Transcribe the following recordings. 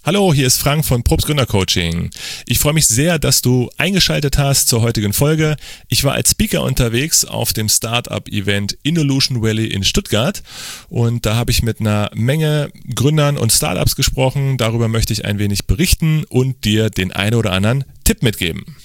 Hallo, hier ist Frank von Probst Gründercoaching. Ich freue mich sehr, dass du eingeschaltet hast zur heutigen Folge. Ich war als Speaker unterwegs auf dem Startup-Event Involution Valley in Stuttgart und da habe ich mit einer Menge Gründern und Startups gesprochen. Darüber möchte ich ein wenig berichten und dir den einen oder anderen Tipp mitgeben.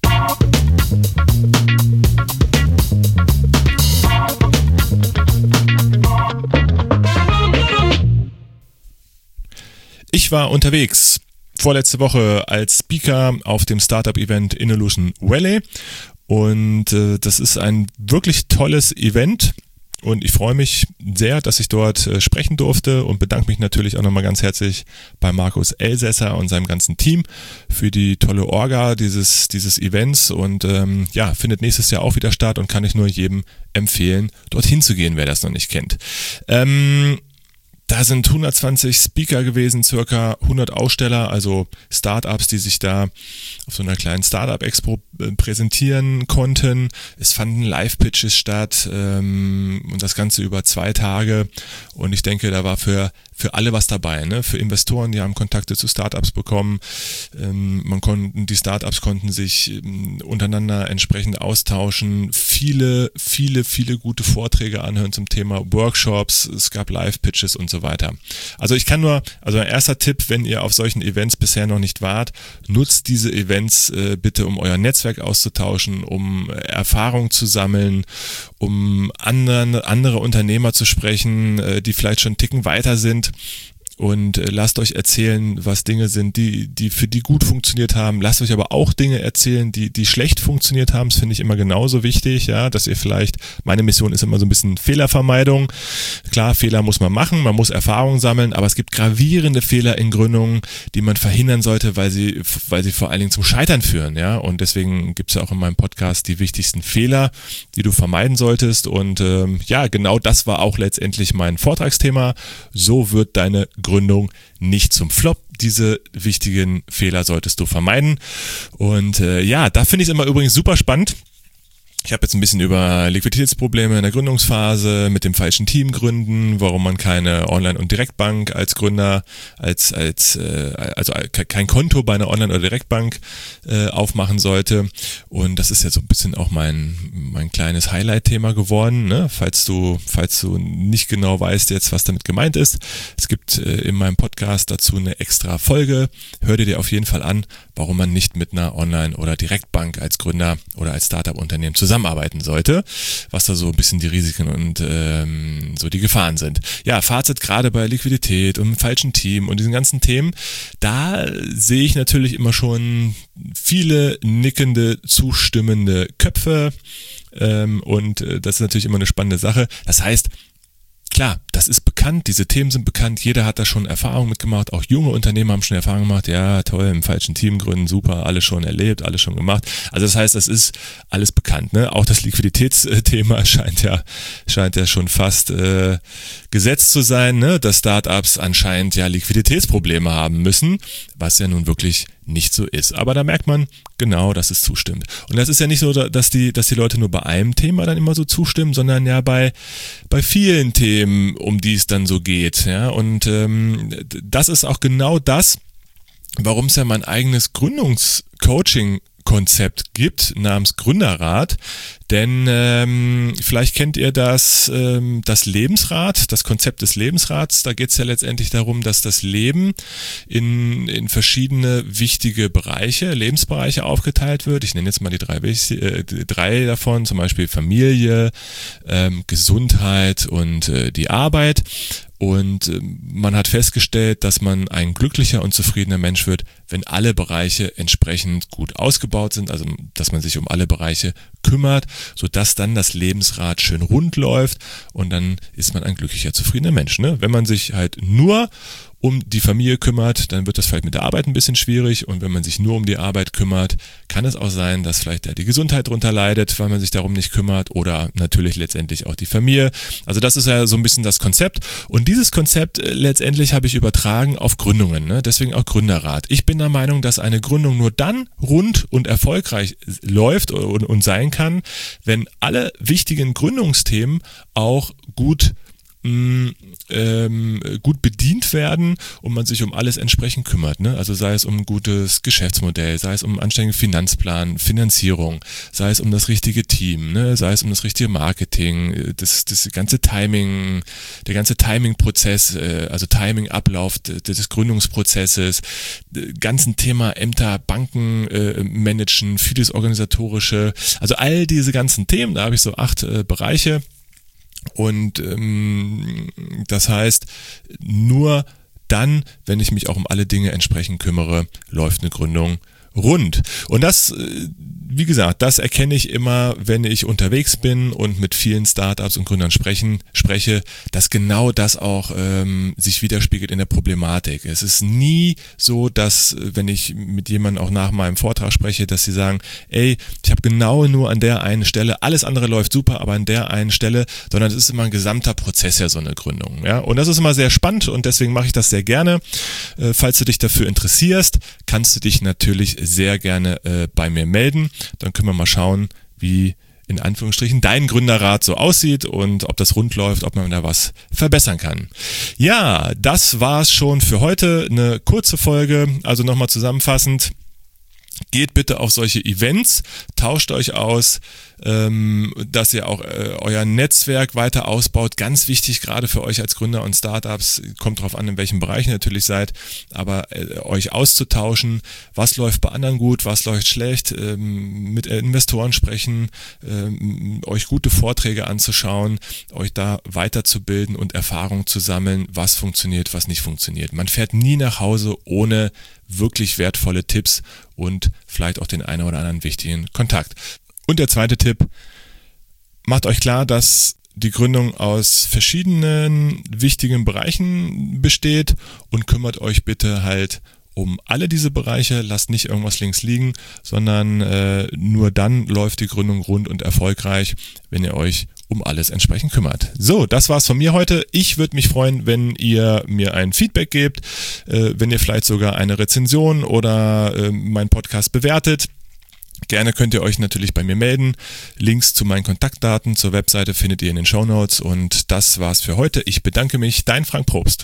Ich war unterwegs vorletzte Woche als Speaker auf dem Startup-Event Involution Valley und das ist ein wirklich tolles Event und ich freue mich sehr, dass ich dort sprechen durfte und bedanke mich natürlich auch nochmal ganz herzlich bei Markus Elsässer und seinem ganzen Team für die tolle Orga dieses Events und findet nächstes Jahr auch wieder statt und kann ich nur jedem empfehlen, dorthin zu gehen, wer das noch nicht kennt. Da sind 120 Speaker gewesen, circa 100 Aussteller, also Startups, die sich da auf so einer kleinen Startup-Expo präsentieren konnten. Es fanden Live-Pitches statt und das Ganze über 2 Tage. Und ich denke, da war für alle was dabei, ne? Für Investoren, die haben Kontakte zu Startups bekommen. Die Startups konnten sich untereinander entsprechend austauschen. Viele gute Vorträge anhören zum Thema Workshops. Es gab Live-Pitches und so weiter. Also ein erster Tipp, wenn ihr auf solchen Events bisher noch nicht wart, nutzt diese Events bitte, um euer Netzwerk auszutauschen, um Erfahrung zu sammeln, um andere Unternehmer zu sprechen, die vielleicht schon einen Ticken weiter sind. Und lasst euch erzählen, was Dinge sind, die für die gut funktioniert haben. Lasst euch aber auch Dinge erzählen, die schlecht funktioniert haben. Das finde ich immer genauso wichtig, ja, dass ihr vielleicht, meine Mission ist immer so ein bisschen Fehlervermeidung. Klar, Fehler muss man machen, man muss Erfahrung sammeln, aber es gibt gravierende Fehler in Gründungen, die man verhindern sollte, weil sie vor allen Dingen zum Scheitern führen, ja. Und deswegen gibt es ja auch in meinem Podcast die wichtigsten Fehler, die du vermeiden solltest. Und genau das war auch letztendlich mein Vortragsthema. So wird deine Gründung nicht zum Flop. Diese wichtigen Fehler solltest du vermeiden. Und da finde ich es immer übrigens super spannend. Ich habe jetzt ein bisschen über Liquiditätsprobleme in der Gründungsphase, mit dem falschen Team gründen, warum man keine Online- und Direktbank als Gründer, also kein Konto bei einer Online- oder Direktbank aufmachen sollte. Und das ist ja so ein bisschen auch mein kleines Highlight-Thema geworden, ne? Falls du nicht genau weißt jetzt, was damit gemeint ist. Es gibt in meinem Podcast dazu eine extra Folge. Hör dir auf jeden Fall an, warum man nicht mit einer Online- oder Direktbank als Gründer oder als Startup-Unternehmen zusammenarbeiten sollte, was da so ein bisschen die Risiken und so die Gefahren sind. Ja, Fazit gerade bei Liquidität und dem falschen Team und diesen ganzen Themen, da sehe ich natürlich immer schon viele nickende, zustimmende Köpfe und das ist natürlich immer eine spannende Sache. Das heißt, klar, das ist bekannt, diese Themen sind bekannt, jeder hat da schon Erfahrung mitgemacht, auch junge Unternehmer haben schon Erfahrung gemacht, ja toll, im falschen Team gründen, super, alles schon erlebt, alles schon gemacht. Also das heißt, das ist alles bekannt, ne? Auch das Liquiditätsthema scheint ja schon fast gesetzt zu sein, ne? Dass Startups anscheinend ja Liquiditätsprobleme haben müssen, was ja nun wirklich nicht so ist. Aber da merkt man genau, dass es zustimmt. Und das ist ja nicht so, dass die Leute nur bei einem Thema dann immer so zustimmen, sondern ja bei vielen Themen, um die es dann so geht. Ja? Und das ist auch genau das, warum es ja mein eigenes Gründungscoaching-Konzept gibt, namens Gründerrat. Denn vielleicht kennt ihr das Lebensrad, das Konzept des Lebensrats. Da geht es ja letztendlich darum, dass das Leben in verschiedene wichtige Bereiche, Lebensbereiche aufgeteilt wird. Ich nenne jetzt mal die drei davon, zum Beispiel Familie, Gesundheit und die Arbeit. Und man hat festgestellt, dass man ein glücklicher und zufriedener Mensch wird, wenn alle Bereiche entsprechend gut ausgebaut sind, also dass man sich um alle Bereiche kümmert, sodass dann das Lebensrad schön rund läuft und dann ist man ein glücklicher, zufriedener Mensch. Ne? Wenn man sich halt nur um die Familie kümmert, dann wird das vielleicht mit der Arbeit ein bisschen schwierig und wenn man sich nur um die Arbeit kümmert, kann es auch sein, dass vielleicht die Gesundheit drunter leidet, weil man sich darum nicht kümmert oder natürlich letztendlich auch die Familie. Also das ist ja so ein bisschen das Konzept und dieses Konzept letztendlich habe ich übertragen auf Gründungen, ne? Deswegen auch Gründerrat. Ich bin der Meinung, dass eine Gründung nur dann rund und erfolgreich läuft und sein kann, wenn alle wichtigen Gründungsthemen auch gut gut bedient werden und man sich um alles entsprechend kümmert, ne? Also sei es um ein gutes Geschäftsmodell, sei es um einen anständigen Finanzplan, Finanzierung, sei es um das richtige Team, ne? Sei es um das richtige Marketing, das ganze Timing, der ganze Timing-Prozess, also Timing-Ablauf des Gründungsprozesses, ganzen Thema Ämter, Banken managen, vieles organisatorische, also all diese ganzen Themen, da habe ich so 8 Bereiche. Und das heißt, nur dann, wenn ich mich auch um alle Dinge entsprechend kümmere, läuft eine Gründung rund. Und das, wie gesagt, das erkenne ich immer, wenn ich unterwegs bin und mit vielen Startups und Gründern spreche, dass genau das auch sich widerspiegelt in der Problematik. Es ist nie so, dass, wenn ich mit jemandem auch nach meinem Vortrag spreche, dass sie sagen, ey, ich habe genau nur an der einen Stelle, alles andere läuft super, aber an der einen Stelle, sondern es ist immer ein gesamter Prozess ja so eine Gründung. Ja? Und das ist immer sehr spannend und deswegen mache ich das sehr gerne. Falls du dich dafür interessierst, kannst du dich natürlich sehr gerne bei mir melden. Dann können wir mal schauen, wie in Anführungsstrichen dein Gründerrat so aussieht und ob das rund läuft, ob man da was verbessern kann. Ja, das war's schon für heute. Eine kurze Folge, also nochmal zusammenfassend. Geht bitte auf solche Events, tauscht euch aus, dass ihr auch euer Netzwerk weiter ausbaut. Ganz wichtig, gerade für euch als Gründer und Startups, kommt drauf an, in welchem Bereich ihr natürlich seid, aber euch auszutauschen, was läuft bei anderen gut, was läuft schlecht, mit Investoren sprechen, euch gute Vorträge anzuschauen, euch da weiterzubilden und Erfahrung zu sammeln, was funktioniert, was nicht funktioniert. Man fährt nie nach Hause ohne wirklich wertvolle Tipps und vielleicht auch den einen oder anderen wichtigen Kontakt. Und der zweite Tipp, macht euch klar, dass die Gründung aus verschiedenen wichtigen Bereichen besteht und kümmert euch bitte halt um alle diese Bereiche, lasst nicht irgendwas links liegen, sondern nur dann läuft die Gründung rund und erfolgreich, wenn ihr euch um alles entsprechend kümmert. So, das war's von mir heute. Ich würde mich freuen, wenn ihr mir ein Feedback gebt, wenn ihr vielleicht sogar eine Rezension oder meinen Podcast bewertet. Gerne könnt ihr euch natürlich bei mir melden. Links zu meinen Kontaktdaten zur Webseite findet ihr in den Shownotes. Und das war's für heute. Ich bedanke mich. Dein Frank Probst.